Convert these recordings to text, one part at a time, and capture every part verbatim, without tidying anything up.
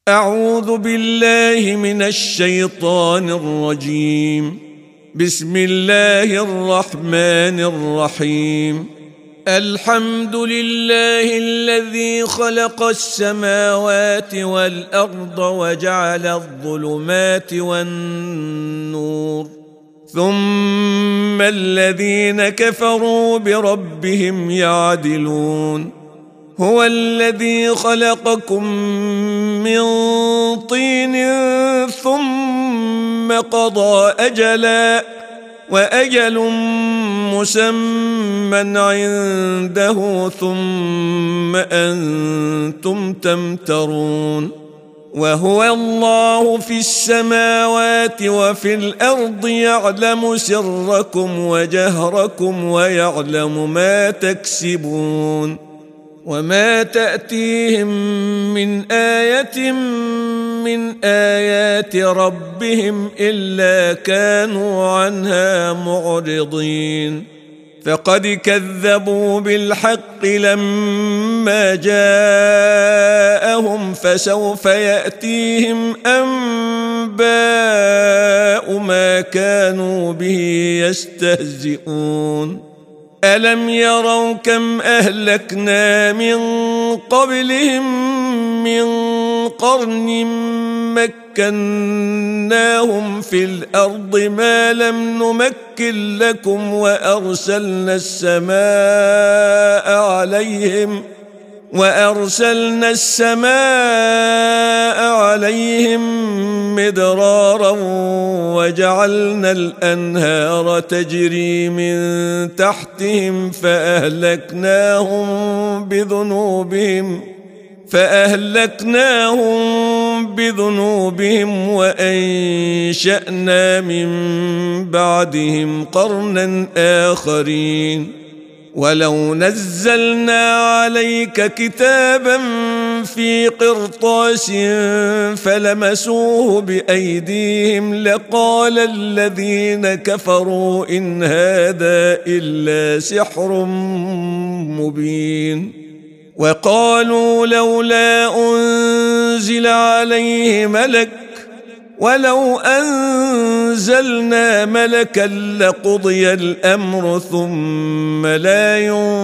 أعوذ بالله من الشيطان الرجيم. بسم الله الرحمن الرحيم. الحمد لله الذي خلق السماوات والأرض وجعل الظلمات والنور، ثم الذين كفروا بربهم يعدلون. هو الذي خلقكم من طين ثم قضى أجلا وأجل مسمى عنده ثم أنتم تمترون. وهو الله في السماوات وفي الأرض يعلم سركم وجهركم ويعلم ما تكسبون. وما تأتيهم من آية من آيات ربهم إلا كانوا عنها معرضين. فقد كذبوا بالحق لما جاءهم فسوف يأتيهم أنباء ما كانوا به يستهزئون. ألم يروا كم أهلكنا من قبلهم من قرن مكناهم في الأرض ما لم نمكن لكم وأرسلنا السماء عليهم وأرسلنا السماء عليهم مدرارا وجعلنا الأنهار تجري من تحتهم فأهلكناهم بذنوبهم فأهلكناهم بذنوبهم وأنشأنا من بعدهم قرنا آخرين. ولو نزلنا عليك كتابا في قرطاس فلمسوه بأيديهم لقال الذين كفروا إن هذا إلا سحر مبين. وقالوا لولا أنزل عليه ملك ولو أنزلنا ملكا لقضي الأمر ثم لا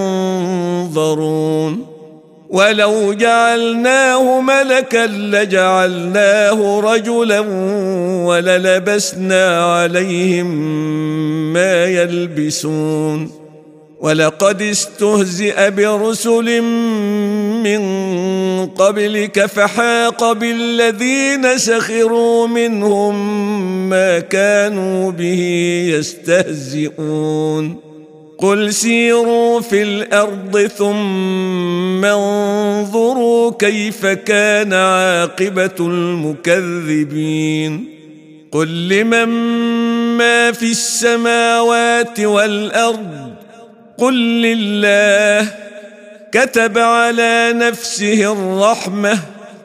ينظرون. ولو جعلناه ملكا لجعلناه رجلا وللبسنا عليهم ما يلبسون. ولقد استهزئ برسل من قبلك فحاق بالذين سخروا منهم ما كانوا به يستهزئون. قل سيروا في الأرض ثم انظروا كيف كان عاقبة المكذبين. قل لمن ما في السماوات والأرض قل لله كتب على نفسه الرحمة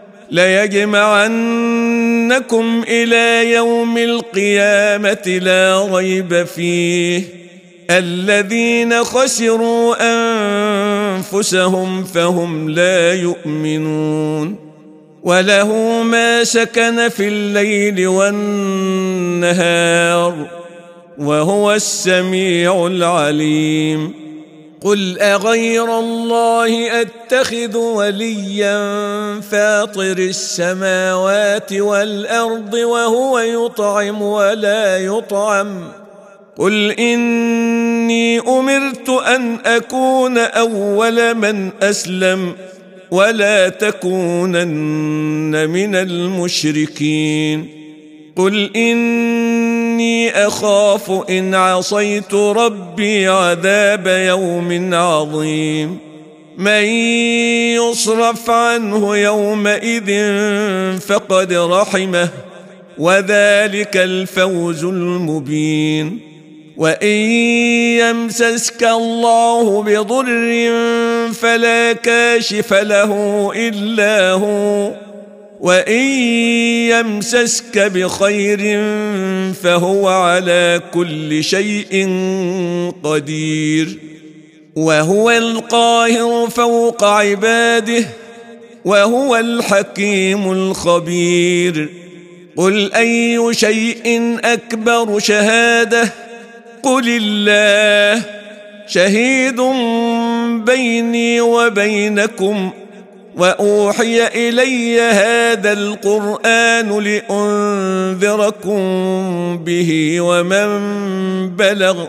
ليجمعنكم إلى يوم القيامة لا ريب فيه الذين خسروا أنفسهم فهم لا يؤمنون. وله ما سكن في الليل والنهار وهو السميع العليم. قل أغير الله أتخذ وليا فاطر السماوات والأرض وهو يطعم ولا يطعم. قل إني أمرت أن أكون أول من أسلم ولا تكونن من المشركين. قل إني أخاف إن عصيت ربي عذاب يوم عظيم. من يصرف عنه يومئذ فقد رحمه وذلك الفوز المبين. وإن يمسسك الله بضر فلا كاشف له إلا هو وإن يمسسك بخير فهو على كل شيء قدير. وهو القاهر فوق عباده وهو الحكيم الخبير. قل أي شيء أكبر شهادة؟ قل الله شهيد بيني وبينكم، وأوحي إلي هذا القرآن لأنذركم به ومن بلغ.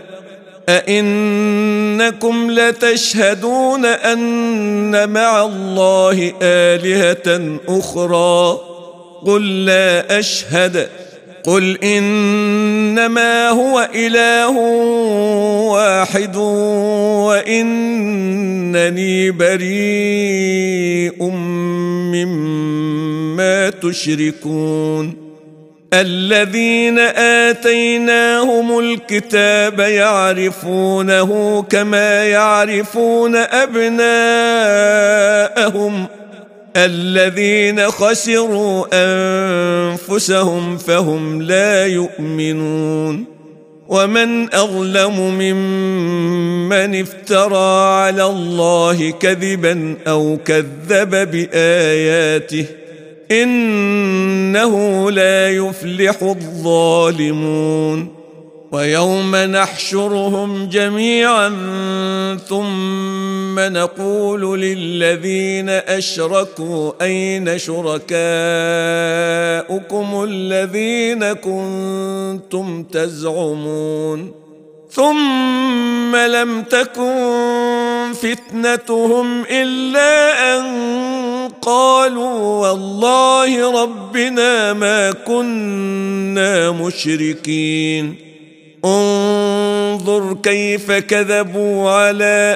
أئنكم لتشهدون أن مع الله آلهة أخرى؟ قل لا أشهد. قل إنما هو إله واحد وإنني بريء مما تشركون. الذين آتيناهم الكتاب يعرفونه كما يعرفون أبناءهم، الذين خسروا أنفسهم فهم لا يؤمنون. ومن أظلم ممن افترى على الله كذبا أو كذب بآياته، إنه لا يفلح الظالمون. ويوم نحشرهم جميعا ثم نقول للذين أشركوا أين شركاؤكم الذين كنتم تزعمون؟ ثم لم تكن فتنتهم إلا أن قالوا والله ربنا ما كنا مشركين. انظر كيف كذبوا على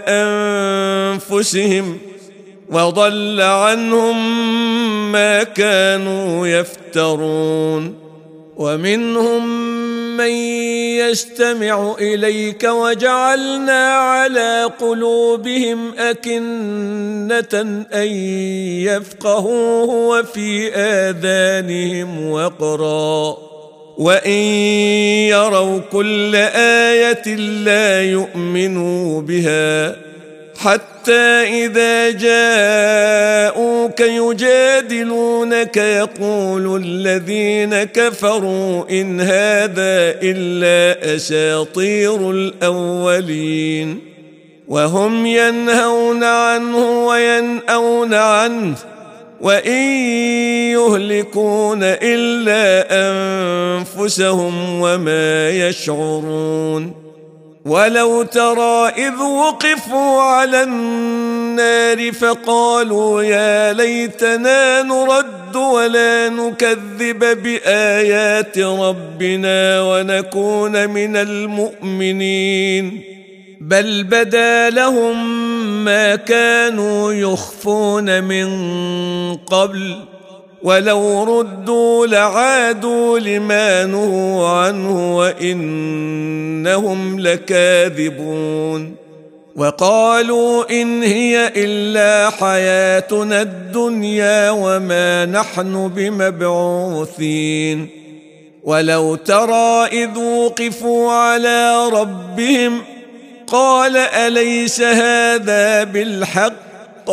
أنفسهم وضل عنهم ما كانوا يفترون. ومنهم من يستمع إليك وجعلنا على قلوبهم أكنة أن يفقهوه وفي آذانهم وقرا، وإن يروا كل آية لا يؤمنوا بها، حتى إذا جاءوك يجادلونك يقول الذين كفروا إن هذا إلا أساطير الأولين، وهم ينهون عنه وينأون عنه، وإن يهلكون إلا أنفسهم وما يشعرون. ولو ترى إذ وقفوا على النار فقالوا يا ليتنا نرد ولا نكذب بآيات ربنا ونكون من المؤمنين، بل بدا لهم ما كانوا يخفون من قبل، ولو ردوا لعادوا لما نهوا عنه وإنهم لكاذبون. وقالوا إن هي إلا حياتنا الدنيا وما نحن بمبعوثين. ولو ترى إذ وقفوا على ربهم قال أليس هذا بالحق؟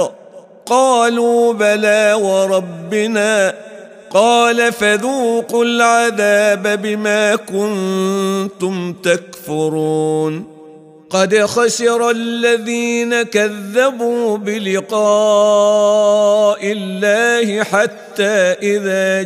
قالوا بلى وربنا. قال فذوقوا العذاب بما كنتم تكفرون. قد خسر الذين كذبوا بلقاء الله حتى إذا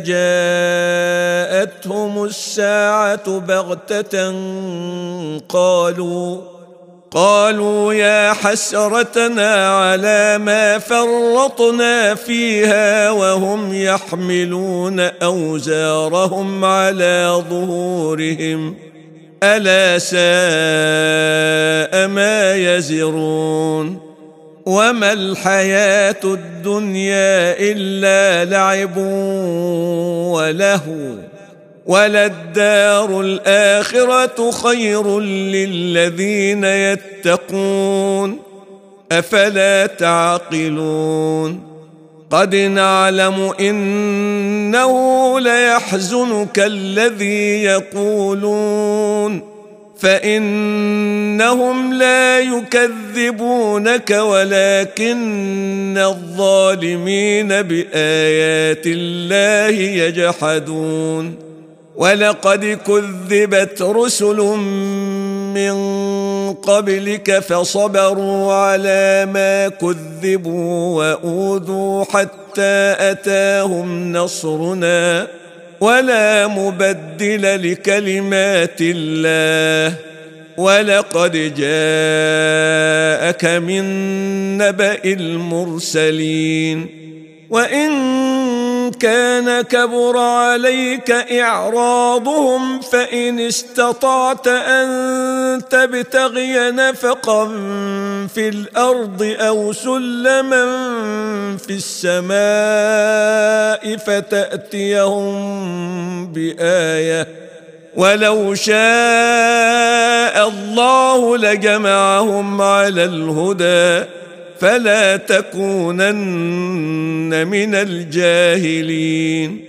جاءتهم الساعة بغتة قالوا قالوا يا حسرتنا على ما فرطنا فيها وهم يحملون أوزارهم على ظهورهم ألا ساء ما يزرون. وما الحياة الدنيا إلا لعب ولهو، وللدار الآخرة خير للذين يتقون، أفلا تعقلون؟ قد نعلم إنه ليحزنك الذي يقولون، فإنهم لا يكذبونك ولكن الظالمين بآيات الله يجحدون ولقد كذبت رسل من قبلك فصبروا على ما كذبوا وأوذوا حتى أتاهم نصرنا ولا مبدل لكلمات الله ولقد جاءك من نبأ المرسلين وإن كان كبر عليك إعراضهم فإن استطعت أن تبتغي نفقا في الأرض أو سلما في السماء فتأتيهم بآية ولو شاء الله لجمعهم على الهدى فلا تكونن من الجاهلين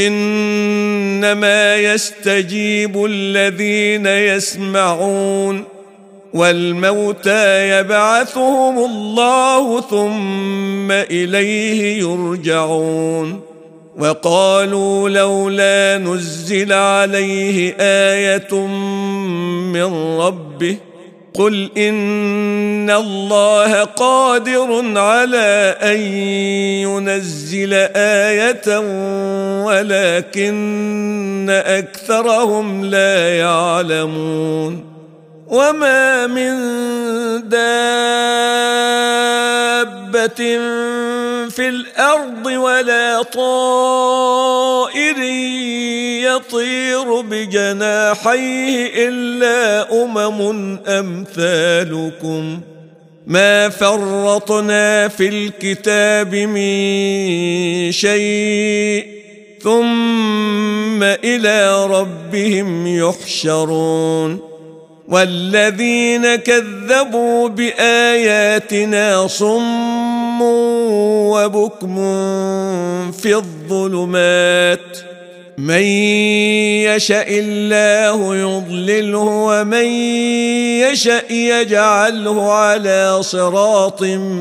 إنما يستجيب الذين يسمعون والموتى يبعثهم الله ثم إليه يرجعون وقالوا لولا نزل عليه آية من ربه قل إن الله قادر على أن ينزل آية ولكن أكثرهم لا يعلمون وما من دابة في الأرض ولا طائر يطير بجناحيه إلا أمم أمثالكم ما فرطنا في الكتاب من شيء ثم إلى ربهم يحشرون والذين كذبوا بآياتنا صم وبكم في الظلمات من يشاء الله يضلله ومن يشاء يجعله على صراط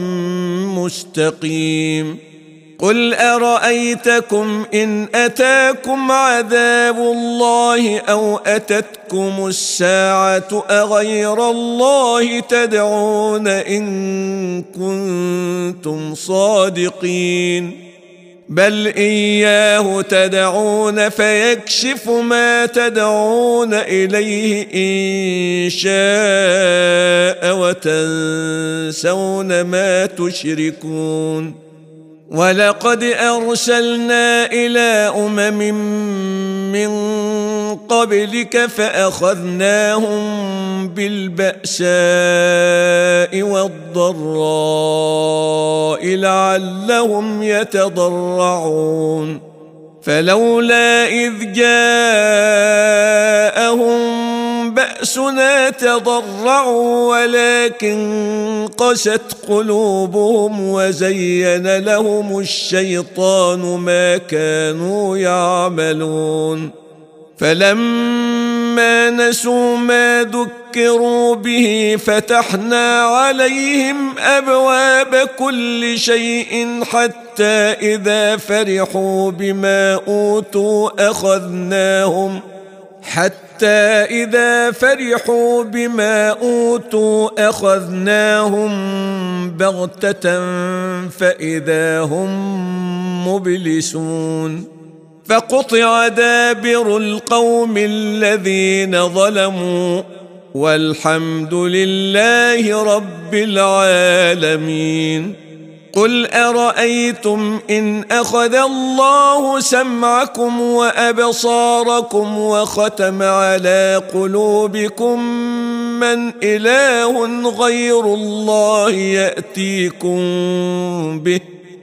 مستقيم قل أرأيتكم إن أتاكم عذاب الله أو أتتكم الساعة أغير الله تدعون إن كنتم صادقين بل إياه تدعون فيكشف ما تدعون إليه إن شاء وتنسون ما تشركون ولقد أرسلنا إلى أمم من قبلك فأخذناهم بالبأساء والضراء لعلهم يتضرعون فلولا إذ جاءهم بأسنا تضرعوا ولكن قست قلوبهم وزين لهم الشيطان ما كانوا يعملون فلما نسوا ما ذكروا به فتحنا عليهم أبواب كل شيء حتى إذا فرحوا بما أوتوا أخذناهم حتى إذا فرحوا بما أوتوا أخذناهم بغتة فإذا هم مبلسون فقطع دابر القوم الذين ظلموا والحمد لله رب العالمين قل أرأيتم إن أخذ الله سمعكم وأبصاركم وختم على قلوبكم من إله غير الله يأتيكم به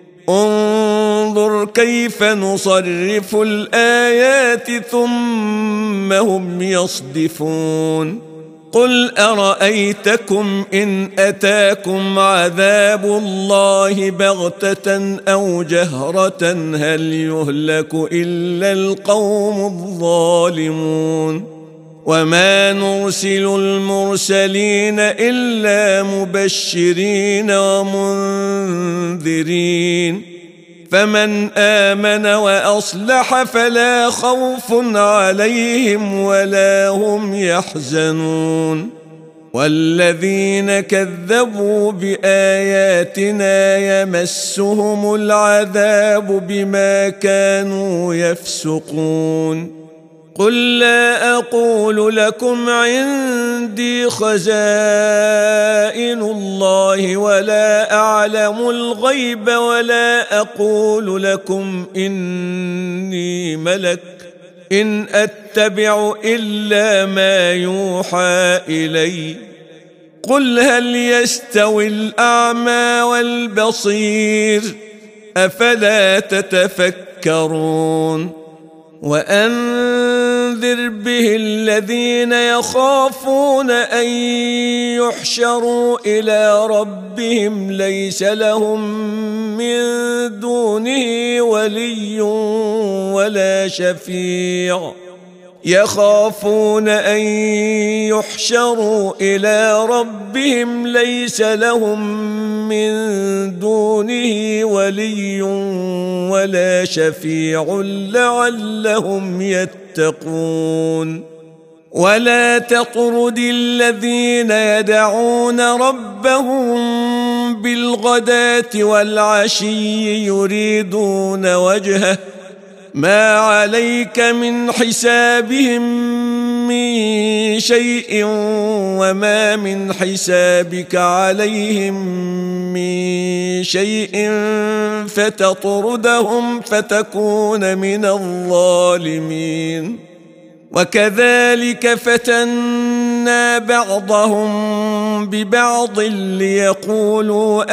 انظر كيف نصرف الآيات ثم هم يصدفون قل أرأيتكم إن أتاكم عذاب الله بغتة أو جهرة هل يهلك إلا القوم الظالمون وما نرسل المرسلين إلا مبشرين ومنذرين فمن آمن وأصلح فلا خوف عليهم ولا هم يحزنون والذين كذبوا بآياتنا يمسهم العذاب بما كانوا يفسقون قل لا أقول لكم عندي خزائن الله ولا أعلم الغيب ولا أقول لكم إني ملك إن أتبع إلا ما يوحى إلي قل هل يستوي الأعمى والبصير أفلا تتفكرون وأنذر به الذين يخافون أن يحشروا إلى ربهم ليس لهم من دونه ولي ولا شفيع يخافون أن يحشروا إلى ربهم ليس لهم من دونه ولي ولا شفيع لعلهم يتقون ولا تطرد الذين يدعون ربهم بالغداة والعشي يريدون وجهه ما عليك من حسابهم من شيء وما من حسابك عليهم من شيء فتطردهم فتكون من الظالمين وكذلك فتنا بعضهم ببعض ليقولوا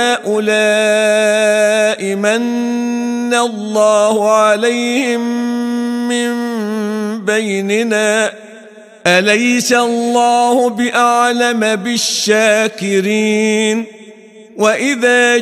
أهؤلاء من الله عليهم من بيننا أليس الله بأعلم بالشاكرين وإذا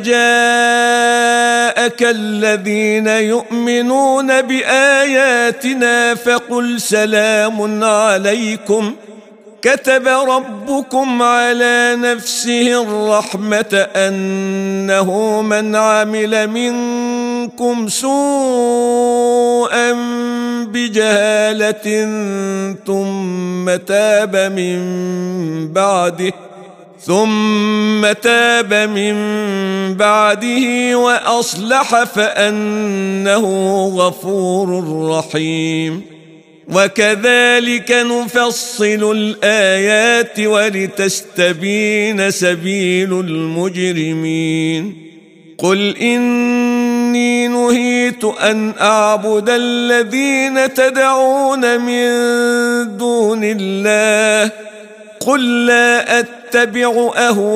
جاءك الذين يؤمنون بآياتنا فقل سلام عليكم كتب ربكم على نفسه الرحمة أنه من عمل منكم سوءا بجهالة ثم تاب من بعده ثم تاب من بعده وأصلح فأنه غفور رحيم وكذلك نفصل الآيات ولتستبين سبيل المجرمين قل إني نهيت أن أعبد الذين تدعون من دون الله قل لا أتبع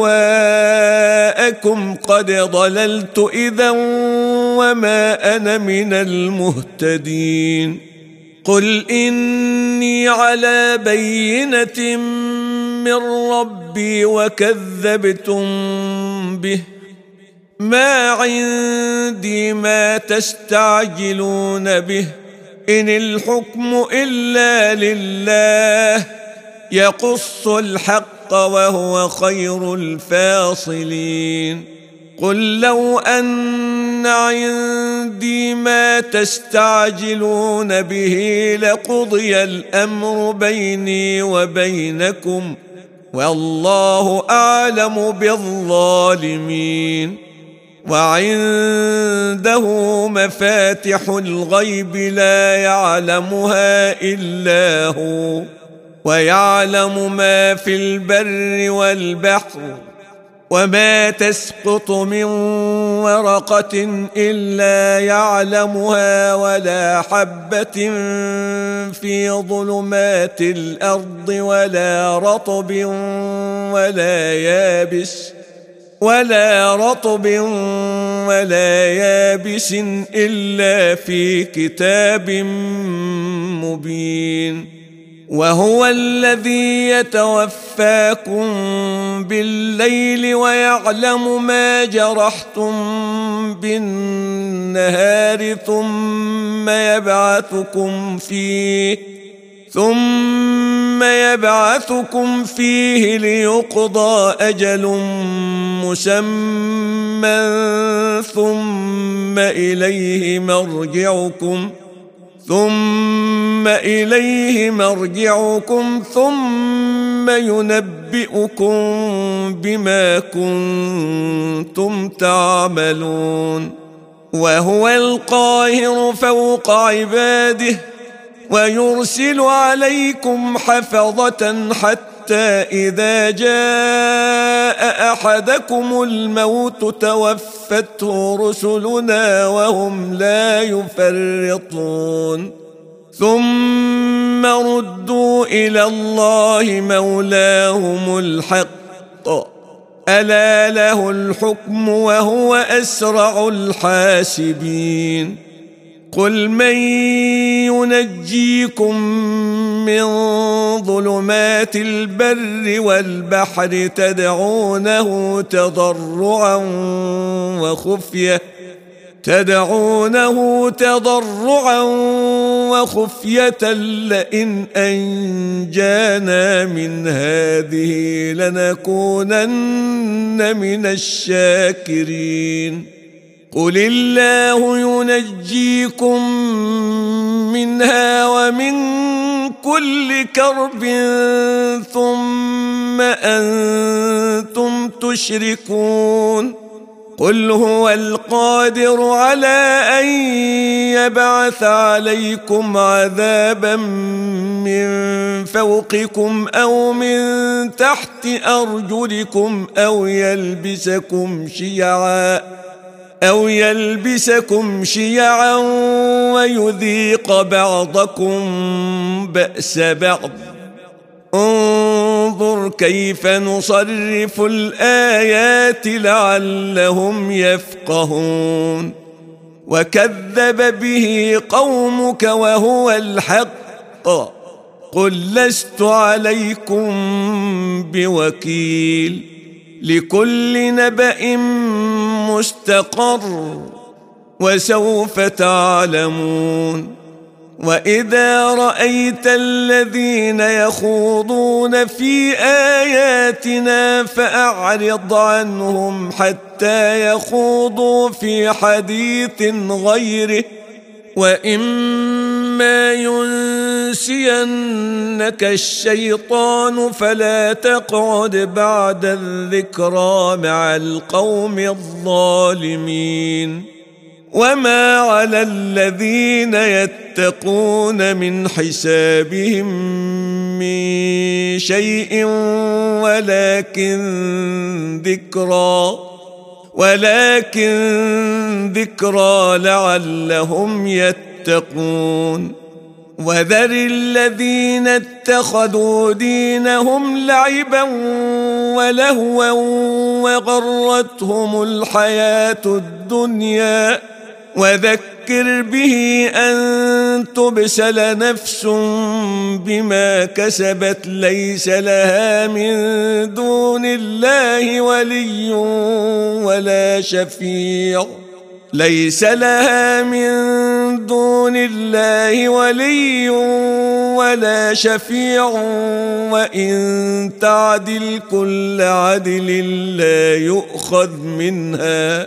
أهواءكم قد ضللت إذا وما أنا من المهتدين قل إني على بينة من ربي وكذبتم به ما عندي ما تستعجلون به إن الحكم إلا لله يقص الحق وهو خير الفاصلين قل لو أن عندي ما تستعجلون به لقضي الأمر بيني وبينكم والله أعلم بالظالمين وعنده مفاتح الغيب لا يعلمها إلا هو ويعلم ما في البر والبحر وما تسقط من ورقة إلا يعلمها ولا حبة في ظلمات الأرض ولا رطب ولا يابس ولا رطب ولا يابس إلا في كتاب مبين وهو الذي يتوفاكم بالليل ويعلم ما جرحتم بالنهار ثم يبعثكم فيه ثم يبعثكم فيه ليقضى أجل مسمى ثم إليه مرجعكم ثم إليه مرجعكم ثم ينبئكم بما كنتم تعملون. وهو القاهر فوق عباده ويرسل عليكم حفظة حتى إذا جاء أحدكم الموت توفته رسلنا وهم لا يفرطون ثم ردوا إلى الله مولاهم الحق ألا له الحكم وهو أسرع الحاسبين. قل من ينجيكم من ظلمات البر والبحر تدعونه تضرعا وخفية تدعونه تضرعا وخفية لئن أنجانا من هذه لنكونن من الشاكرين. قل الله ينجيكم منها ومن كل كرب ثم أنتم تشركون. قل هو القادر على أن يبعث عليكم عذابا من فوقكم أو من تحت أرجلكم أو يلبسكم شيعا أو يلبسكم شيعا ويذيق بعضكم بأس بعض. انظر كيف نصرف الآيات لعلهم يفقهون. وكذب به قومك وهو الحق قل لست عليكم بوكيل لكل نبأ مستقر وسوف تعلمون. وإذا رأيت الذين يخوضون في آياتنا فأعرض عنهم حتى يخوضوا في حديث غيره وإما ينسينك الشيطان فلا تقعد بعد الذكرى مع القوم الظالمين. وما على الذين يتقون من حسابهم من شيء ولكن ذكرى ولكن ذكرى لعلهم يتقون. وذر الذين اتخذوا دينهم لعبا ولهوا وغرتهم الحياة الدنيا وذكر به أن تبسل نفس بما كسبت ليس لها من دون الله ولي ولا شفيع ليس لها من دون الله ولي ولا شفيع وإن تعدل كل عدل لا يؤخذ منها.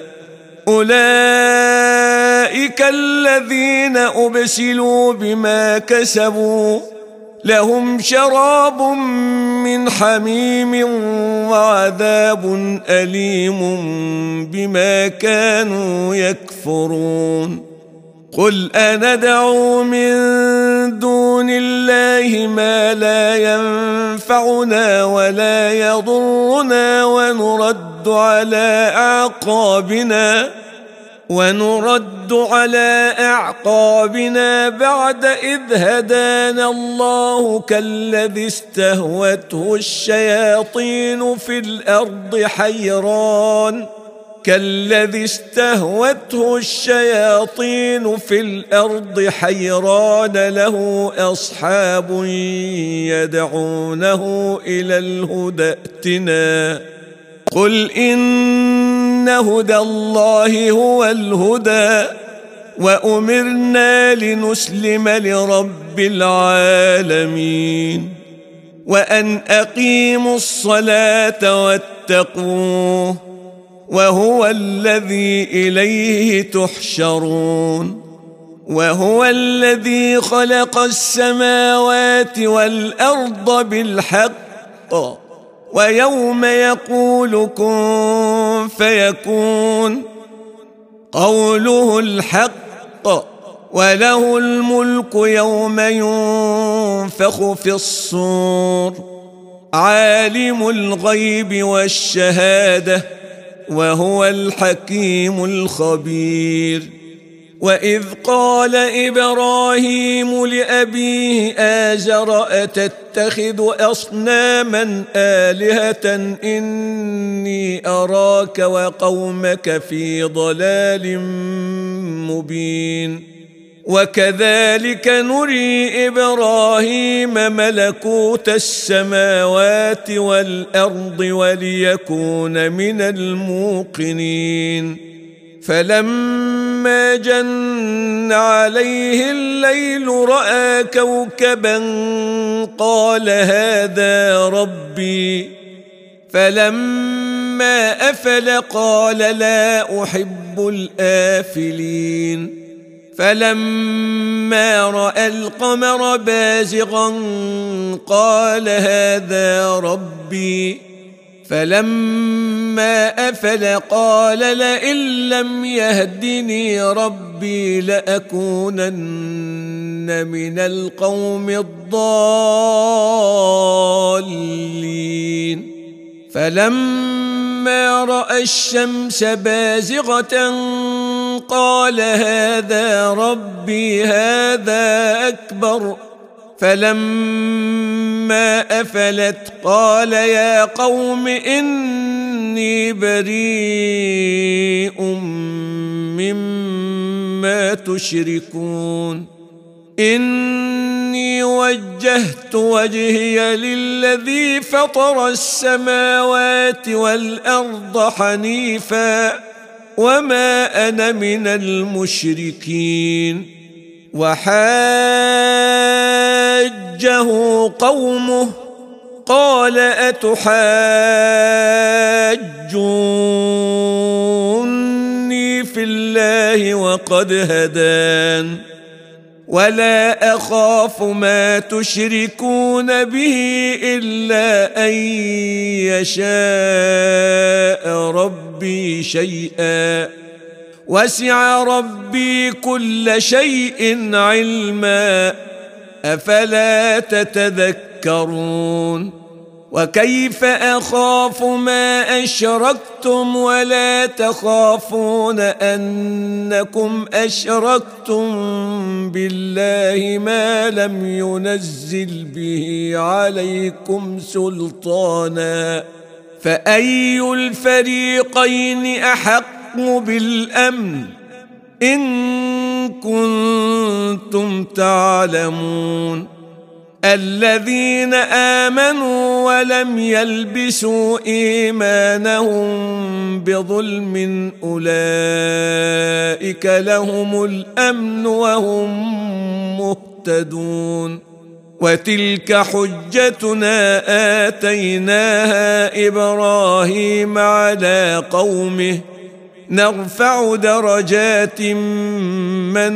أولئك الذين أبسلوا بما كسبوا لهم شراب من حميم وعذاب أليم بما كانوا يكفرون. قل أندعو من دون الله ما لا ينفعنا ولا يضرنا ونرد على أعقابنا ونرد على أعقابنا بعد إذ هدانا الله كالذي استهوته الشياطين في الأرض حيران كالذي استهوته الشياطين في الأرض حيران له أصحاب يدعونه إلى الهدى ائتنا. قل إن هدى الله هو الهدى وأمرنا لنسلم لرب العالمين. وأن أقيموا الصلاة واتقوه وهو الذي إليه تحشرون. وهو الذي خلق السماوات والأرض بالحق ويوم يقول كن فيكون قوله الحق وله الملك يوم ينفخ في الصور عالم الغيب والشهادة وهو الحكيم الخبير. وإذ قال إبراهيم لأبيه آزر أتتخذ أصناما آلهة إني أراك وقومك في ضلال مبين. وكذلك نري إبراهيم ملكوت السماوات والأرض وليكون من الموقنين. فلما جن عليه الليل رأى كوكبا قال هذا ربي فلما أفل قال لا أحب الآفلين. فلما رأى القمر بازغا قال هذا ربي فلما أفل قال لئن لم يهدني ربي لأكونن من القوم الضالين. فلما رأى الشمس بازغة قال هذا ربي هذا أكبر فلما أفلت قال يا قوم إني بريء مما تشركون. إني وجهت وجهي للذي فطر السماوات والأرض حنيفا وما أنا من المشركين. وحاجه قومه قال أتحاجوني في الله وقد هدان ولا أخاف ما تشركون به إلا أن يشاء ربي شيئا وسع ربي كل شيء علما أفلا تتذكرون. وكيف أخاف ما أشركتم ولا تخافون أنكم أشركتم بالله ما لم ينزل به عليكم سلطانا فأي الفريقين أحق بالأمن إن كنتم تعلمون. الذين آمنوا ولم يلبسوا إيمانهم بظلم أولئك لهم الأمن وهم مهتدون. وتلك حجتنا آتيناها إبراهيم على قومه نرفع درجات من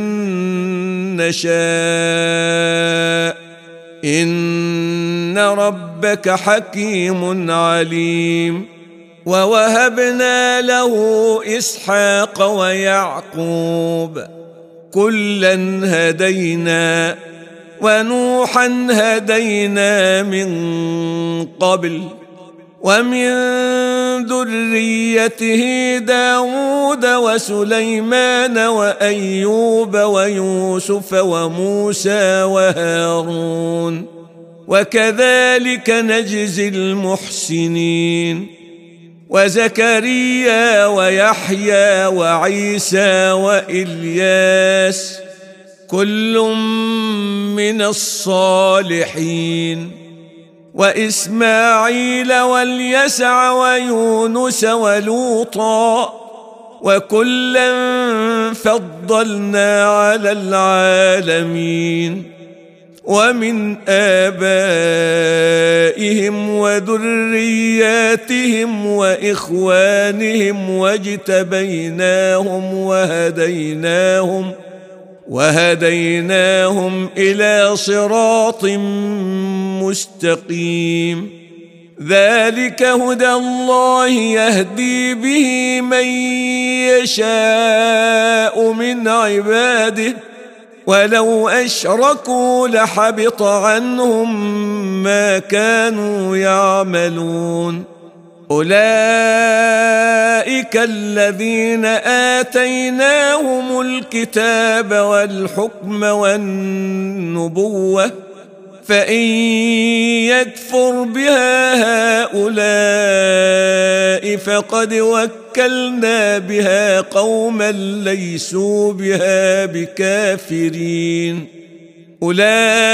نشاء إن ربك حكيم عليم. ووهبنا له إسحاق ويعقوب كلا هدينا ونوحا هدينا من قبل ومن ذريته داود وسليمان وأيوب ويوسف وموسى وهارون وكذلك نجزي المحسنين. وزكريا ويحيى وعيسى وإلياس كل من الصالحين. وإسماعيل واليسع ويونس ولوطا وكلا فضلنا على العالمين. ومن آبائهم وذرياتهم وإخوانهم واجتبيناهم وهديناهم وهديناهم إلى صراط مستقيم ذلك هدى الله يهدي به من يشاء من عباده ولو أشركوا لحبط عنهم ما كانوا يعملون أولئك الذين آتيناهم الكتاب والحكم والنبوة فإن يكفر بها هؤلاء فقد وكلنا بها قوما ليسوا بها بكافرين أولئك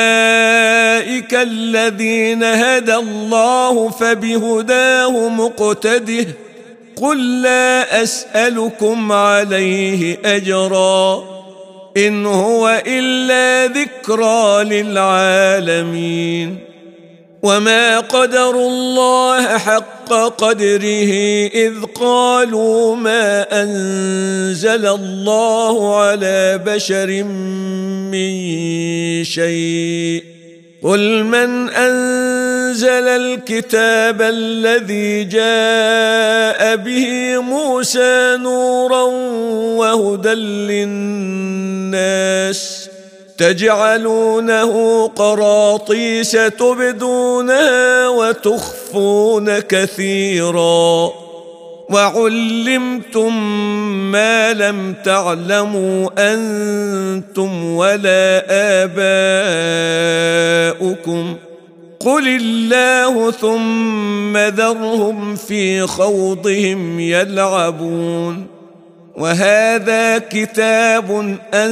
الذين هدى الله فبهداه مقتده قل لا أسألكم عليه أجرا إن هو إلا ذكرى للعالمين وما قدروا الله حق قدره إذ قالوا ما أنزل الله على بشر من شيء قل من أنزل الكتاب الذي جاء به موسى نورا وهدى للناس تجعلونه قراطيس تبدونها وتخفون كثيرا وعلمتم ما لم تعلموا أنتم ولا آباؤكم قل الله ثم ذرهم في خوضهم يلعبون وهذا كتاب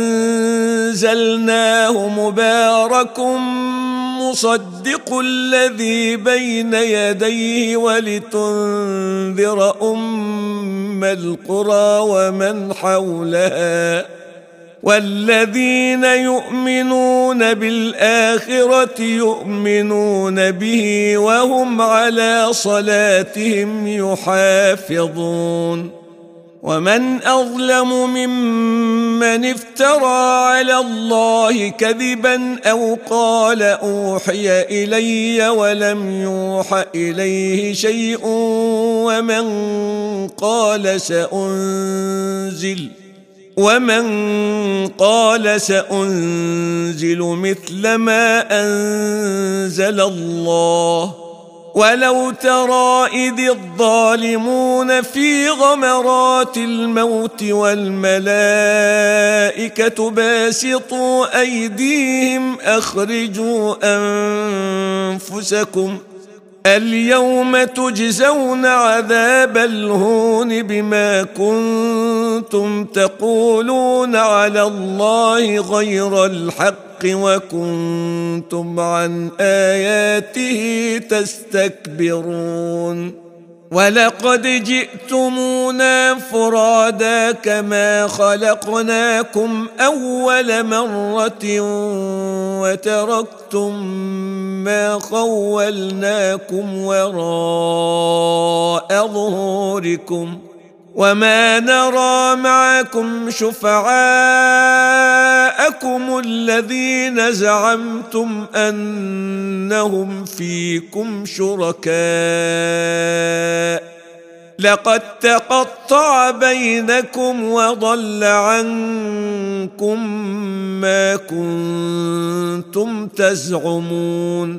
أنزلناه مبارك مصدق الذي بين يديه ولتنذر أم القرى ومن حولها والذين يؤمنون بالآخرة يؤمنون به وهم على صلاتهم يحافظون ومن أظلم ممن افترى على الله كذبا أو قال أوحي إلي ولم يوحى إليه شيء ومن قال سأنزل ومن قال سأنزل مثل ما أنزل الله ولو ترى إذ الظالمون في غمرات الموت والملائكة باسطوا أيديهم أخرجوا أنفسكم اليوم تجزون عذاب الهون بما كنتم تقولون على الله غير الحق وكنتم عن آياته تستكبرون ولقد جئتمونا فرادا كما خلقناكم أول مرة وتركتم ما خولناكم وراء ظهوركم وما نرى معكم شفعاءكم الذين زعمتم أنهم فيكم شركاء لقد تقطع بينكم وضل عنكم ما كنتم تزعمون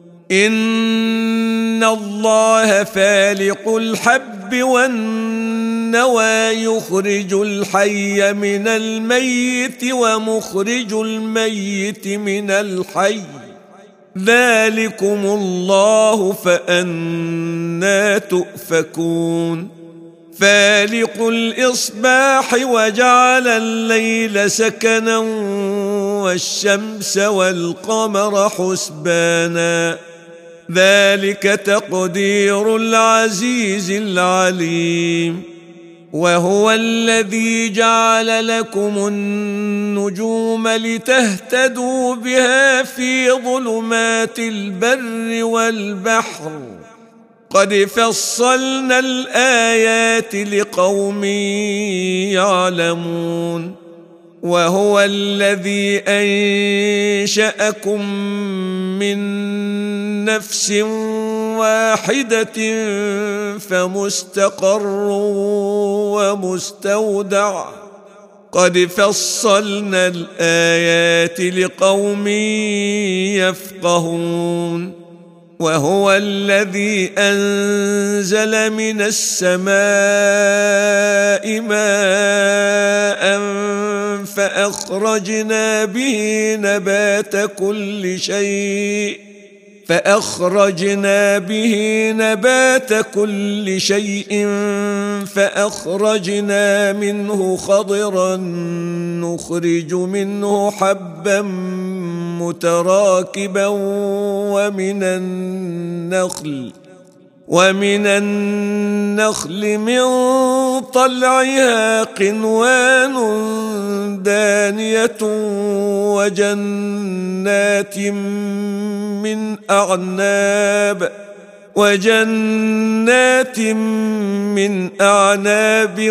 إن الله فالق الحب والنوى يخرج الحي من الميت ومخرج الميت من الحي ذلكم الله فأنى تؤفكون فالق الإصباح وجعل الليل سكنا والشمس والقمر حسبانا ذلك تقدير العزيز العليم وهو الذي جعل لكم النجوم لتهتدوا بها في ظلمات البر والبحر قد فصلنا الآيات لقوم يعلمون وهو الذي أنشأكم من نفس واحدة فمستقر ومستودع قد فصلنا الآيات لقوم يفقهون وهو الذي أنزل من السماء ماء فأخرجنا به نبات كل شيء فأخرجنا به نبات كل شيء فأخرجنا منه خضرا نخرج منه حبا متراكبا ومن النخل ومن النخل من طلعها قنوان دانية وجنات من أعناب وجنات من أعناب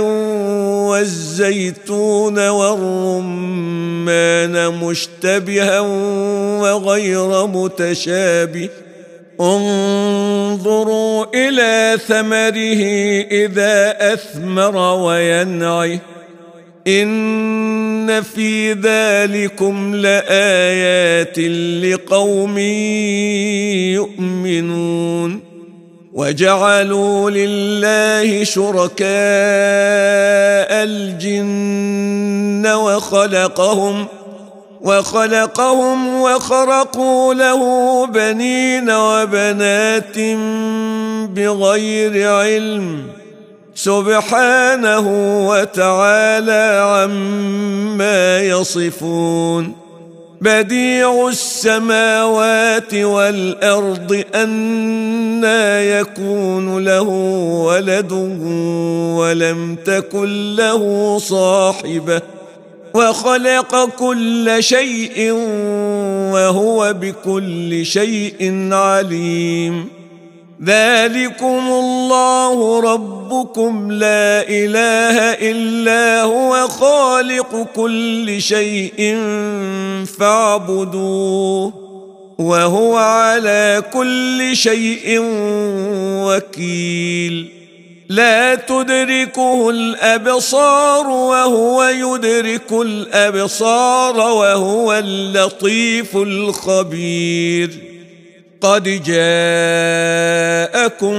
والزيتون والرمان مشتبها وغير متشابه انظروا إلى ثمره إذا أثمر وينعه إن في ذلكم لآيات لقوم يؤمنون وجعلوا لله شركاء الجن وخلقهم وخلقهم وخرقوا له بنين وبنات بغير علم سبحانه وتعالى عما يصفون بديع السماوات والأرض أنى يكون له ولد ولم تكن له صاحبة وخلق كل شيء وهو بكل شيء عليم ذلكم الله ربكم لا إله إلا هو خالق كل شيء فاعبدوه وهو على كل شيء وكيل لا تدركه الأبصار وهو يدرك الأبصار وهو اللطيف الخبير قد جاءكم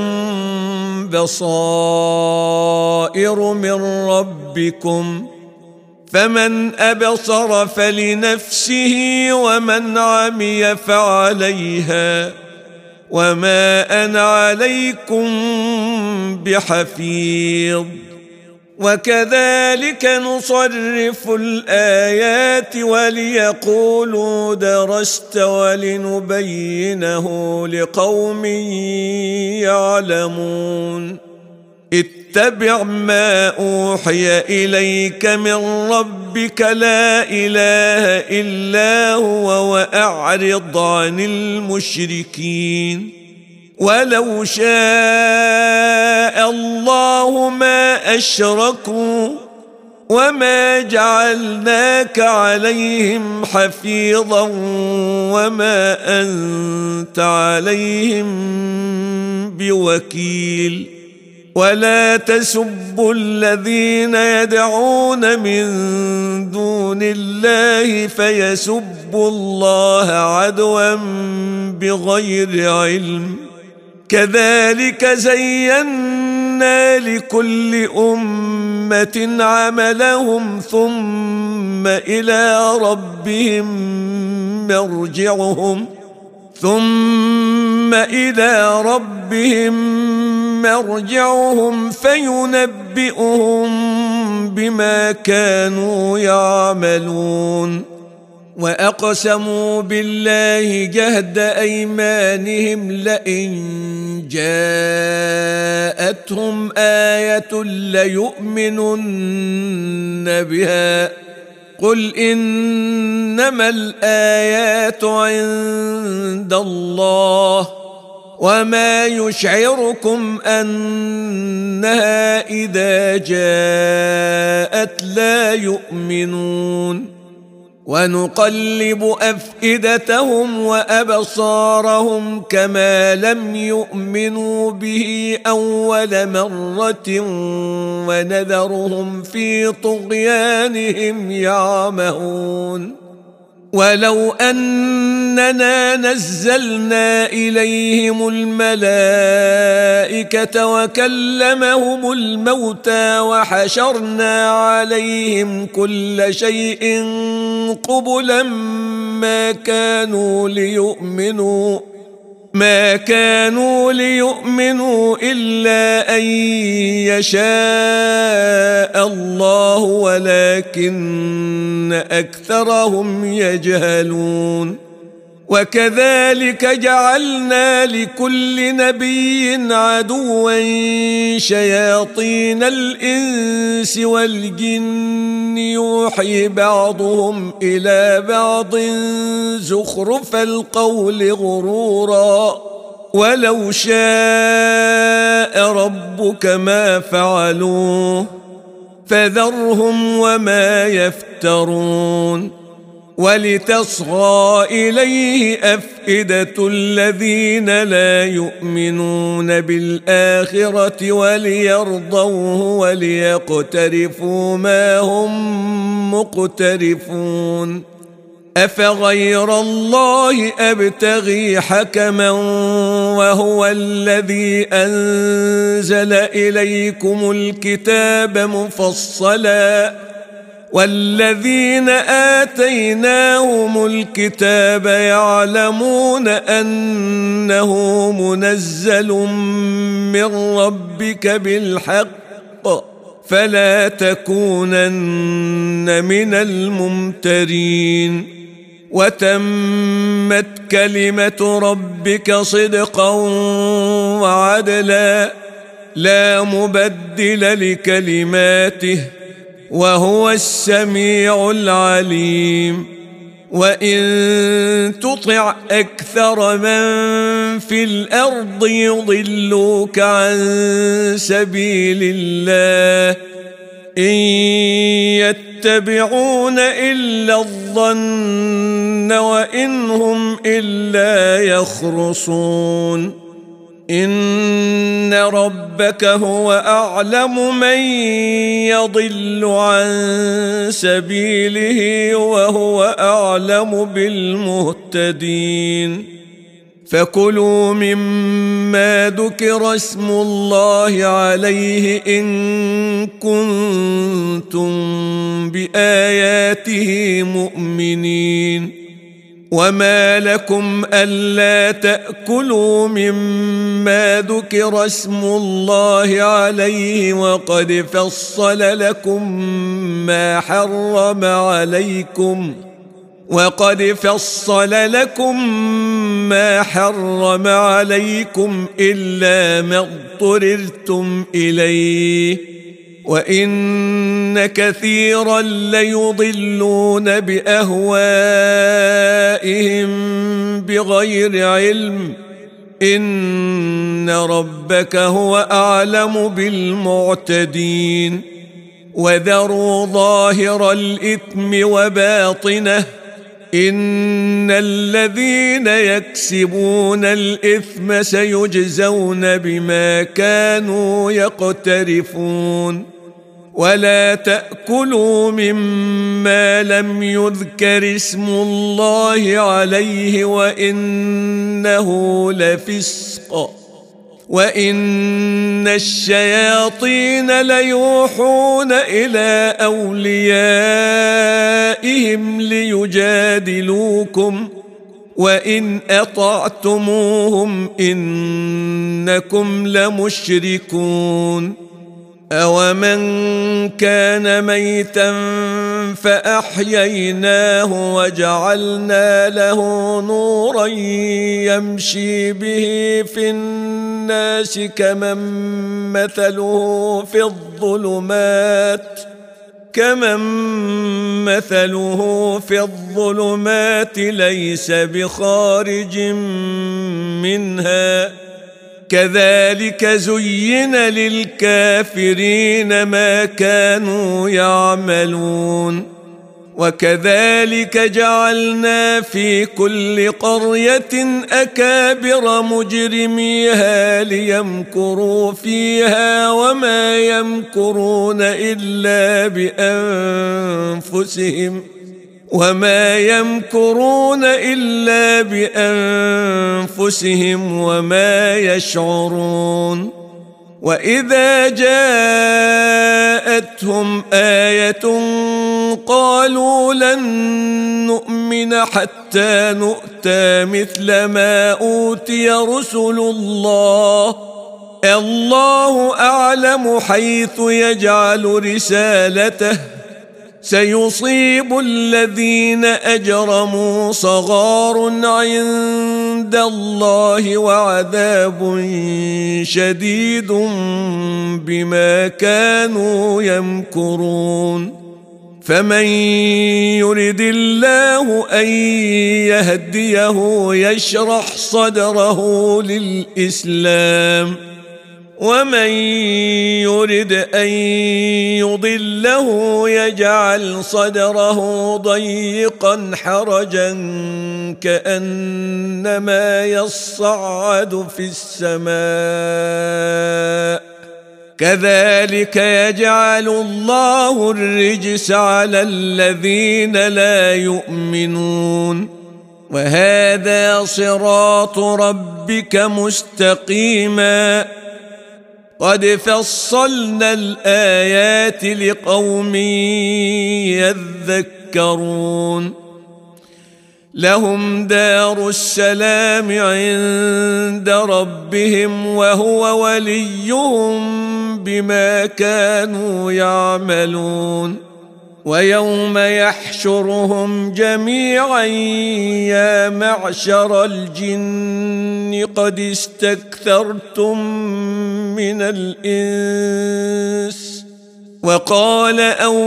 بصائر من ربكم فمن أبصر فلنفسه ومن عمي فعليها وما أنا عليكم بحفيظ وكذلك نصرف الآيات وليقولوا درست ولنبينه لقوم يعلمون اتبع ما أوحي إليك من ربك لا إله إلا هو وأعرض عن المشركين ولو شاء الله ما أشركوا وما جعلناك عليهم حفيظا وما أنت عليهم بوكيل ولا تسبوا الذين يدعون من دون الله فيسبوا الله عدوا بغير علم كذلك زينا لكل أمة عملهم ثم إلى ربهم مرجعهم ثم إلى ربهم مرجعهم فينبئهم بما كانوا يعملون وأقسموا بالله جهد أيمانهم لئن جاءتهم آية ليؤمنن بها قل إنما الآيات عند الله وما يشعركم أنها إذا جاءت لا يؤمنون ونقلب أفئدتهم وأبصارهم كما لم يؤمنوا به أول مرة ونذرهم في طغيانهم يعمهون ولو أننا نزلنا إليهم الملائكة وكلمهم الموتى وحشرنا عليهم كل شيء قبلا ما كانوا ليؤمنوا ما كانوا ليؤمنوا إلا أن يشاء الله ولكن أكثرهم يجهلون وكذلك جعلنا لكل نبي عدوا شياطين الإنس والجن يوحي بعضهم إلى بعض زخرف القول غرورا ولو شاء ربك ما فعلوه فذرهم وما يفترون ولتصغى إليه أفئدة الذين لا يؤمنون بالآخرة وليرضوه وليقترفوا ما هم مقترفون أفغير الله أبتغي حكما وهو الذي أنزل إليكم الكتاب مفصلا والذين آتيناهم الكتاب يعلمون أنه منزل من ربك بالحق فلا تكونن من الممترين وتمت كلمة ربك صدقا وعدلا لا مبدل لكلماته وهو السميع العليم وإن تطع أكثر من في الأرض يضلوك عن سبيل الله إن يتبعون إلا الظن وإن هم إلا يخرصون إن ربك هو أعلم من يضل عن سبيله وهو أعلم بالمهتدين فكلوا مما ذكر اسم الله عليه إن كنتم بآياته مؤمنين وما لكم ألا تأكلوا مما ذكر اسم الله عليه وقد فصل لكم ما حرم عليكم وقد فصل لكم ما حرم عليكم إلا ما اضطررتم إليه وإن كثيرا ليضلون بأهوائهم بغير علم إن ربك هو أعلم بالمعتدين وذروا ظاهر الإثم وباطنه إن الذين يكسبون الإثم سيجزون بما كانوا يقترفون ولا تأكلوا مما لم يذكر اسم الله عليه وإنه لفسق وإن الشياطين ليوحون إلى أوليائهم ليجادلوكم وإن أطعتموهم إنكم لمشركون أومن كان ميتا فأحييناه وجعلنا له نورا يمشي به في الناس كمن مثله في الظلمات كمن مثله في الظلمات ليس بخارج منها كذلك زين للكافرين ما كانوا يعملون وكذلك جعلنا في كل قرية أكابر مجرميها ليمكروا فيها وما يمكرون إلا بأنفسهم وما يمكرون إلا بأنفسهم وما يشعرون وإذا جاءتهم آية قالوا لن نؤمن حتى نؤتى مثل ما أوتي رسل الله الله أعلم حيث يجعل رسالته سيصيب الذين أجرموا صغار عند الله وعذاب شديد بما كانوا يمكرون فمن يرد الله أن يهديه يشرح صدره للإسلام ومن يرد أن يضله يجعل صدره ضيقا حرجا كأنما يصعد في السماء كذلك يجعل الله الرجس على الذين لا يؤمنون وهذا صراط ربك مستقيما قد فصلنا الآيات لقوم يذكرون لهم دار السلام عند ربهم وهو وليهم بما كانوا يعملون ويوم يحشرهم جميعا يا معشر الجن قد استكثرتم من الإنس وقال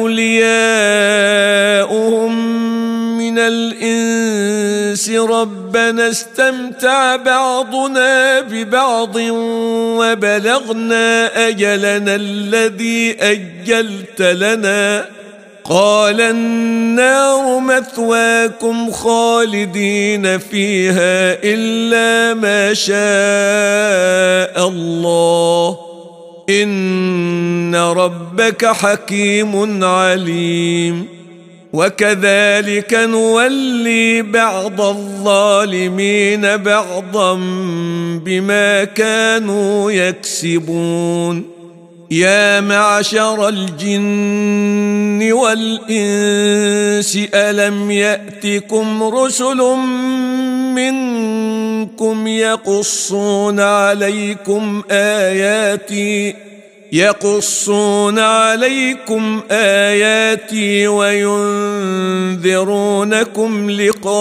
أولياؤهم من الإنس ربنا استمتع بعضنا ببعض وبلغنا أجلنا الذي أجلت لنا قال النار مثواكم خالدين فيها إلا ما شاء الله إن ربك حكيم عليم وكذلك نولي بعض الظالمين بعضا بما كانوا يكسبون يا معشر الجن والإنس ألم يأتكم رسل منكم يقصون عليكم آياتي يقصون عليكم آياتي وينذرونكم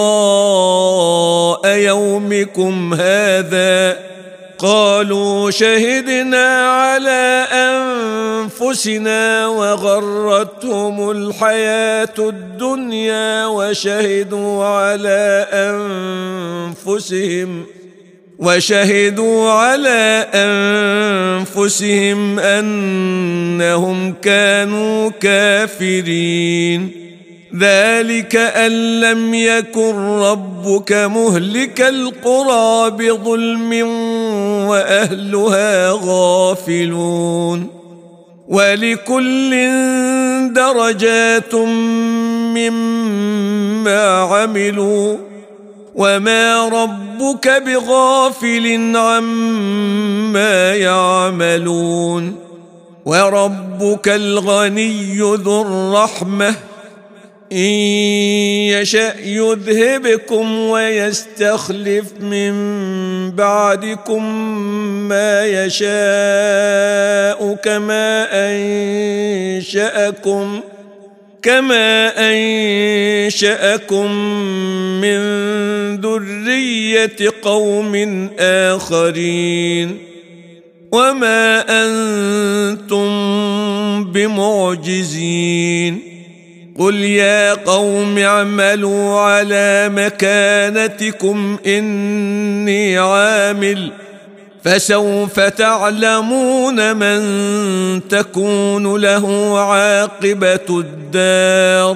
لقاء يومكم هذا قالوا شهدنا على أنفسنا وغرتهم الحياة الدنيا وشهدوا على أنفسهم وشهدوا على أنفسهم أنهم كانوا كافرين ذلك أن لم يكن ربك مهلك القرى بظلم وأهلها غافلون ولكل درجات مما عملوا وما ربك بغافل عما يعملون وربك الغني ذو الرحمة إن يشأ يذهبكم ويستخلف من بعدكم ما يشاء كما أنشأكم كما أنشأكم من ذرية قوم آخرين وما أنتم بمعجزين قل يا قوم اعملوا على مكانتكم إني عامل فسوف تعلمون من تكون له عاقبة الدار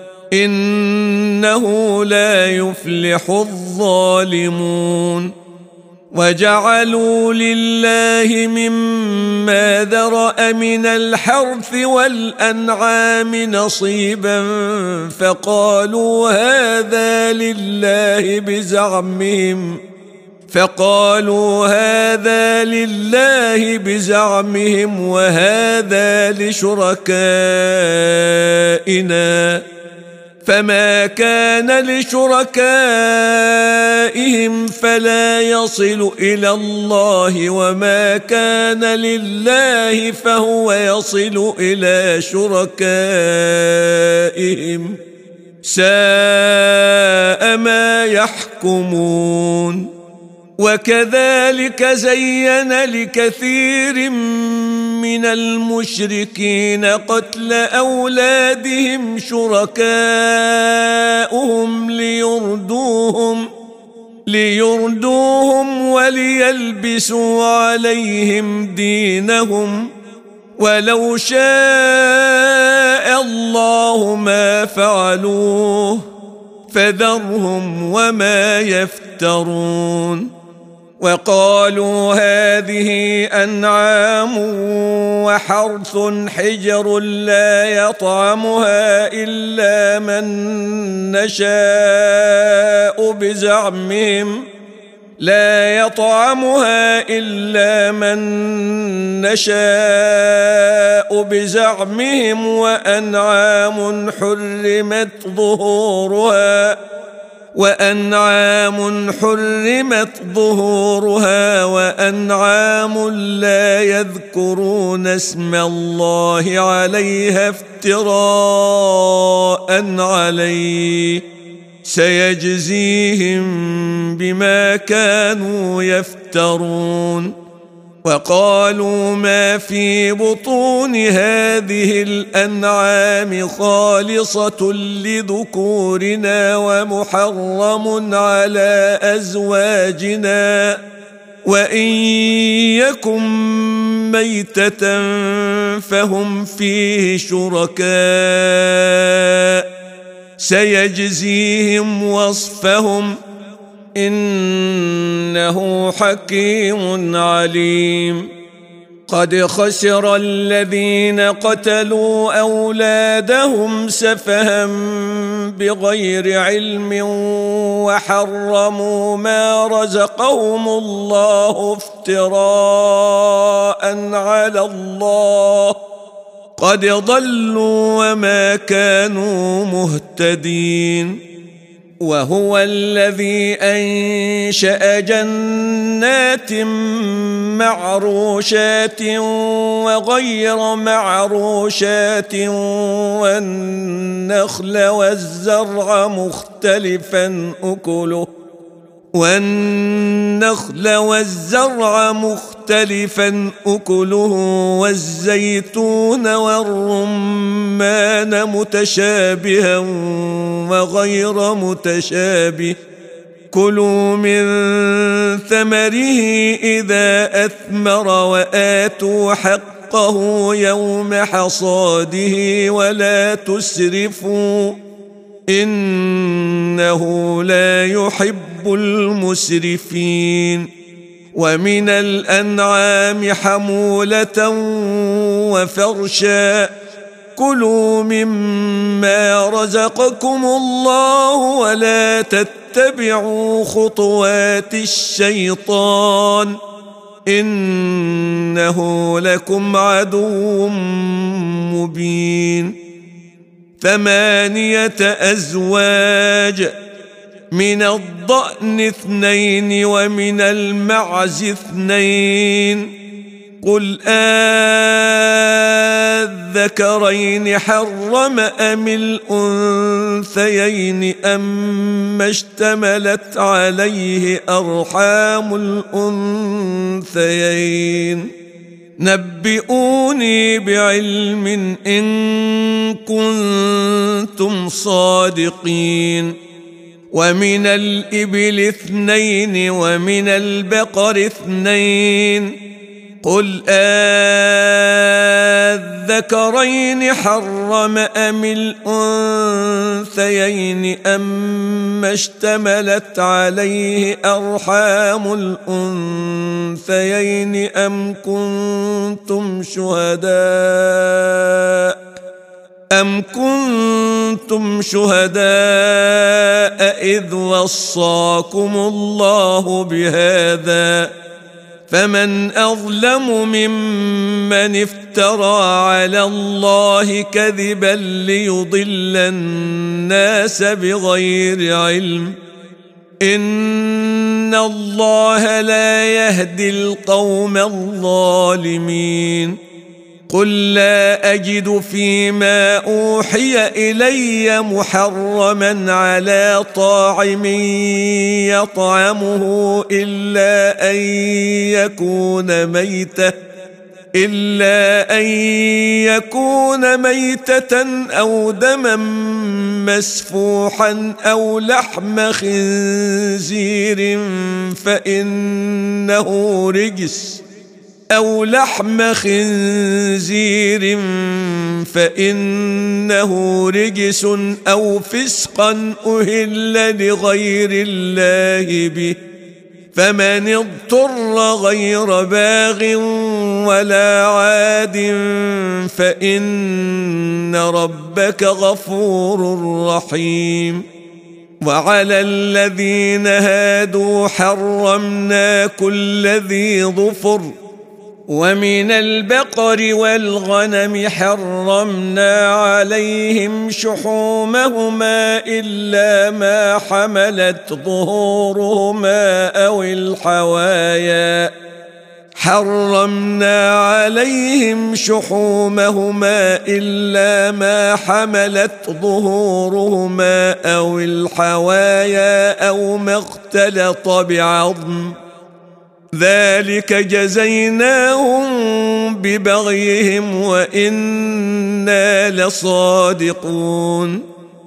إنه لا يفلح الظالمون وجعلوا لله مما ذرأ من الحرث والأنعام نصيبا فقالوا هذا لله بزعمهم فقالوا هذا لله بزعمهم وهذا لشركائنا فما كان لشركائهم فلا يصل إلى الله وما كان لله فهو يصل إلى شركائهم ساء ما يحكمون وكذلك زين لكثير من المشركين قتل أولادهم شركاؤهم ليردوهم ليردوهم وليلبسوا عليهم دينهم ولو شاء الله ما فعلوه فذرهم وما يفترون وقالوا هذه أنعام وحرث حجر لا يطعمها إلا من نشاء بزعمهم لا يطعمها إلا من نشاء بزعمهم وأنعام حرمت ظهورها وأنعام حرمت ظهورها وأنعام لا يذكرون اسم الله عليها افتراء عليه سيجزيهم بما كانوا يفترون وقالوا ما في بطون هذه الأنعام خالصة لذكورنا ومحرم على أزواجنا وإن يكن ميتة فهم فيه شركاء سيجزيهم وصفهم إنه حكيم عليم قد خسر الذين قتلوا أولادهم سفها بغير علم وحرموا ما رزقهم الله افتراء على الله قد ضلوا وما كانوا مهتدين وهو الذي أنشأ جنات معروشات وغير معروشات والنخل والزرع مختلفا أكله والنخل والزرع مختلفا أكله والزيتون والرمان متشابها وغير متشابه كلوا من ثمره إذا أثمر وآتوا حقه يوم حصاده ولا تسرفوا إنه لا يحب المسرفين ومن الأنعام حمولة وفرشا كلوا مما رزقكم الله ولا تتبعوا خطوات الشيطان إنه لكم عدو مبين ثمانية أزواج، من الضأن اثنين ومن المعز اثنين. قل آذكرين حرم أم الأنثيين أما اشتملت عليه أرحام الأنثيين؟ نبئوني بعلم إن كنتم صادقين. ومن الإبل اثنين ومن البقر اثنين. قل آذكرين حرم أم الأنثيين أما اشتملت عليه أرحام الأنثيين أم كنتم شهداء أم كنتم شهداء إذ وصاكم الله بهذا؟ فمن أظلم ممن افترى على الله كذبا ليضل الناس بغير علم. إن الله لا يهدي القوم الظالمين. قل لا أجد فيما أوحي إلي محرما على طاعم يطعمه إلا أن يكون ميتة إلا أن يكون ميتة أو دما مسفوحا أو لحم خنزير فإنه رجس أو لحم خنزير فإنه رجس أو فسقا أهل لغير الله به. فمن اضطر غير باغ ولا عاد فإن ربك غفور رحيم. وعلى الذين هادوا حرمنا كل ذي ظفر، ومن البقر والغنم حرمنا عليهم شحومهما إلا ما حملت ظهورهما أو الحوايا حرمنا عليهم شحومهما إلا ما حملت ظهورهما أو الحوايا أو ما اختلط بعظم، ذلك جزيناهم ببغيهم وإنا لصادقون.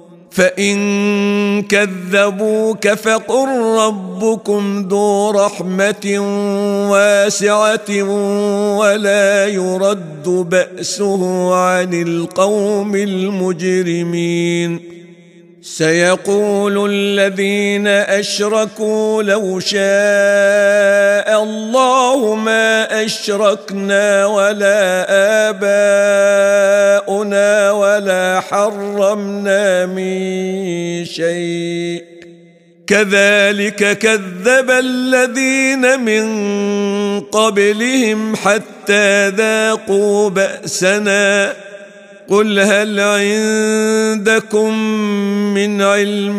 فإن كذبوك فقل ربكم ذو رحمة واسعة ولا يرد بأسه عن القوم المجرمين. سيقول الذين أشركوا لو شاء الله ما أشركنا ولا آباؤنا ولا حرمنا من شيء كذلك كذب الذين من قبلهم حتى ذاقوا بأسنا. قل هل عندكم من علم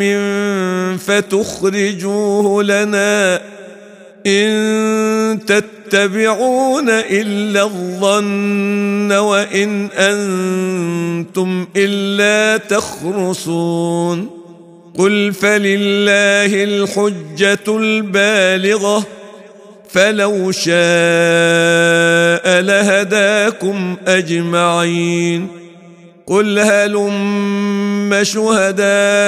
فتخرجوه لنا؟ إن تتبعون إلا الظن وإن أنتم إلا تخرصون. قل فلله الحجة البالغة فلو شاء لهداكم أجمعين. قل هلم شهداءكم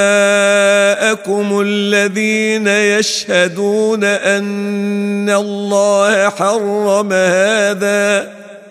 الذين يشهدون أن الله حرم هذا،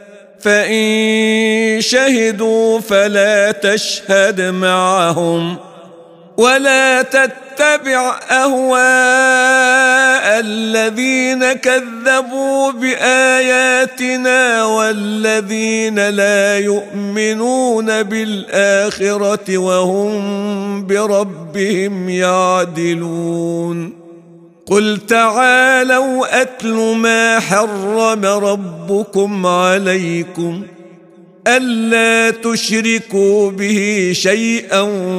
فإن شهدوا فلا تشهد معهم ولا تتبع أهواء الذين كذبوا بآياتنا والذين لا يؤمنون بالآخرة وهم بربهم يعدلون. قل تعالوا أتل ما حرم ربكم عليكم ألا تشركوا به شيئا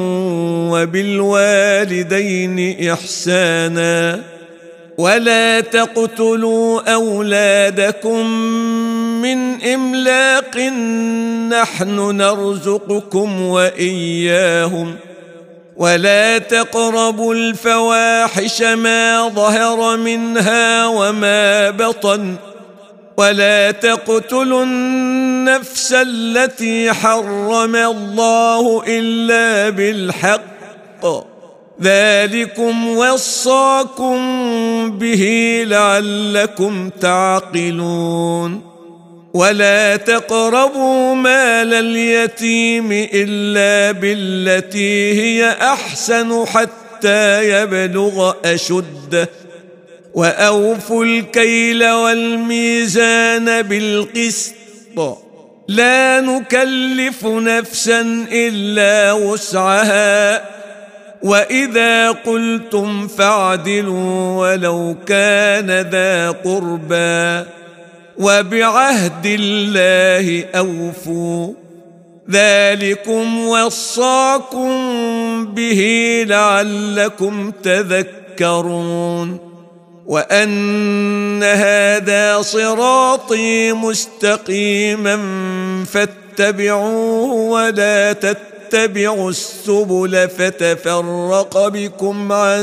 وبالوالدين إحسانا ولا تقتلوا أولادكم من إملاق نحن نرزقكم وإياهم ولا تقربوا الفواحش ما ظهر منها وما بطن ولا تقتلوا النفس التي حرم الله إلا بالحق ذلكم وصاكم به لعلكم تعقلون ولا تقربوا مال اليتيم إلا بالتي هي أحسن حتى يبلغ أشده وأوفوا الكيل والميزان بالقسط لا نكلف نفسا إلا وسعها وإذا قلتم فاعدلوا ولو كان ذا قربى وبعهد الله أوفوا ذلكم وصاكم به لعلكم تذكرون وأن هذا صراطي مستقيما فاتبعوه ولا تتبعوا السبل فتفرق بكم عن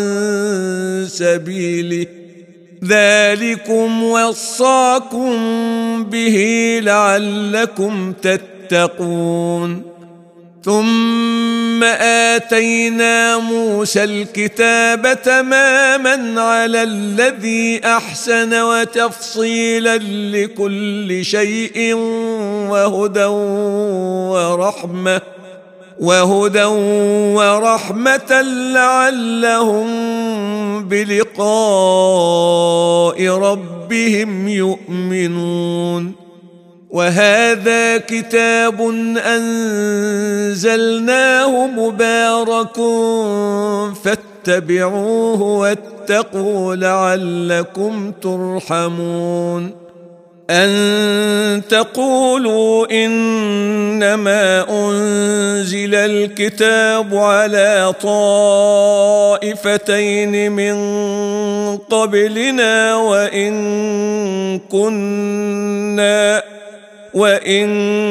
سبيله ذلكم وصاكم به لعلكم تتقون ثم آتينا موسى الكتاب تماما على الذي أحسن وتفصيلا لكل شيء وهدى ورحمة وهدى ورحمة لعلهم بلقاء ربهم يؤمنون وهذا كتاب أنزلناه مبارك فاتبعوه واتقوا لعلكم ترحمون أن تقولوا إنما أنزل الكتاب على طائفتين من قبلنا وإن كنا وإن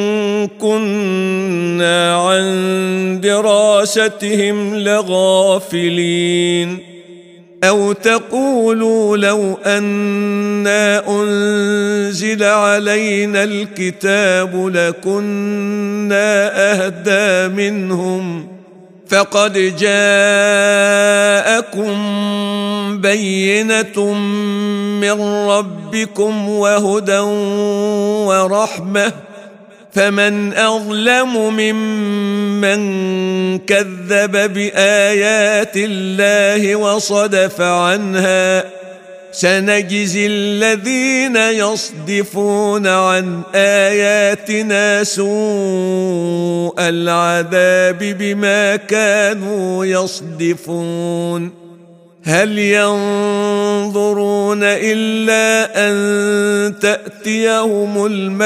كنا عن دراستهم لغافلين أو تقولوا لو أنا أنزل علينا الكتاب لكنا أهدى منهم فقد جاءكم بينة من ربكم وهدى ورحمة فمن أظلم ممن كذب بآيات الله وصدف عنها سنجزي الذين يصدفون عن آياتنا سوء العذاب بما كانوا يصدفون هل ينظرون إلا أن تأتيهم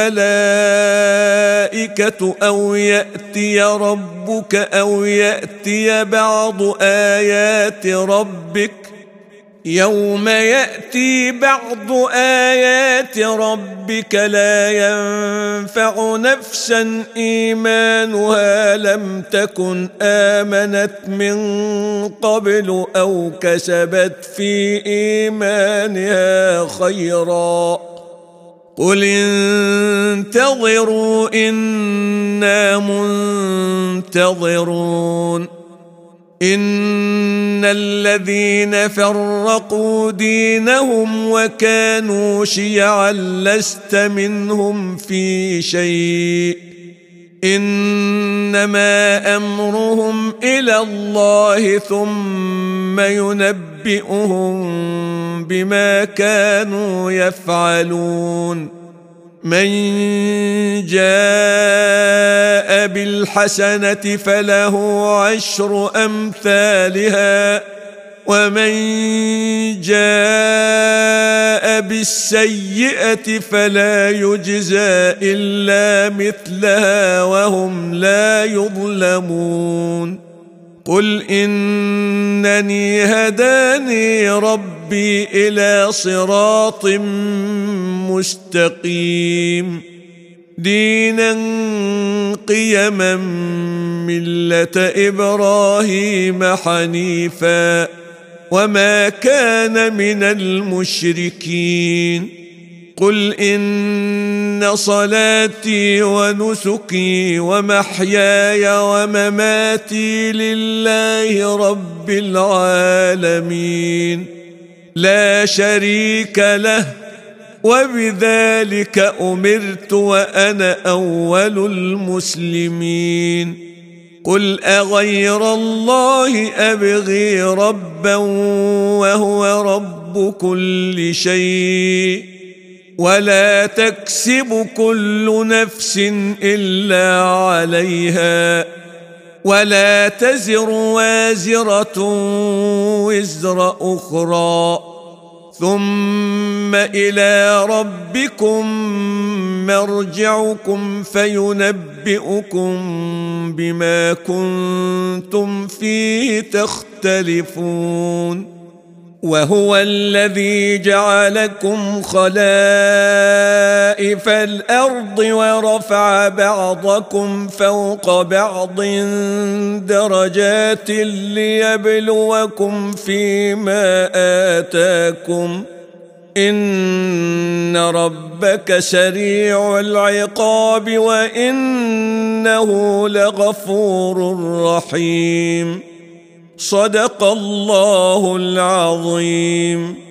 الملائكة أو يأتي ربك أو يأتي بعض آيات ربك يوم يأتي بعض آيات ربك لا ينفع نفسا إيمانها لم تكن آمنت من قبل أو كسبت في إيمانها خيرا قل انتظروا إنا منتظرون إن الذين فرقوا دينهم وكانوا شيعا لست منهم في شيء إنما أمرهم إلى الله ثم ينبئهم بما كانوا يفعلون من جاء بالحسنة فله عشر أمثالها ومن جاء جزى بالسيئة فلا يجزى إلا مثلها وهم لا يظلمون قل إنني هداني ربي إلى صراط مستقيم دينا قيما ملة إبراهيم حنيفا وما كان من المشركين قل إن صلاتي ونسكي ومحياي ومماتي لله رب العالمين لا شريك له وبذلك أمرت وأنا أول المسلمين قل أغير الله أبغي ربا وهو رب كل شيء ولا تكسب كل نفس إلا عليها ولا تزر وازرة وزر أخرى ثم إلى ربكم مرجعكم فينبئكم بما كنتم فيه تختلفون وهو الذي جعلكم خلائف الأرض ورفع بعضكم فوق بعض درجات ليبلوكم فيما آتاكم إن ربك سريع العقاب وإنه لغفور رحيم صدق الله العظيم.